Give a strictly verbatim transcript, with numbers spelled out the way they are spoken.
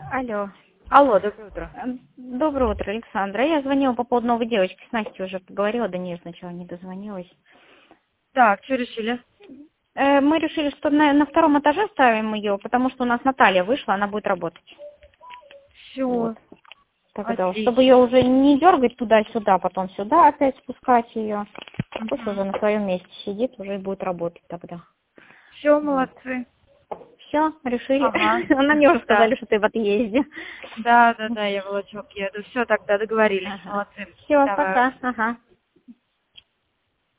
Алло. Алло, доброе утро. Эм, Доброе утро, Александра. Я звонила по поводу новой девочки. С Настей уже поговорила, до нее сначала не дозвонилась. Так, что решили? Э, Мы решили, что на, на втором этаже ставим ее, потому что у нас Наталья вышла, она будет работать. Все, Вот. Тогда, чтобы ее отлично. уже не дергать туда-сюда, потом сюда опять спускать ее. Пусть уже Угу. на своем месте сидит, уже и будет работать тогда. Все, Вот. молодцы. Все, решили. Ага. Она мне уже Да. сказали, что ты в отъезде. Да, да, да, я в Волочок еду. Все, тогда договорились. Ага. Молодцы. Все, Давай. пока. Ага.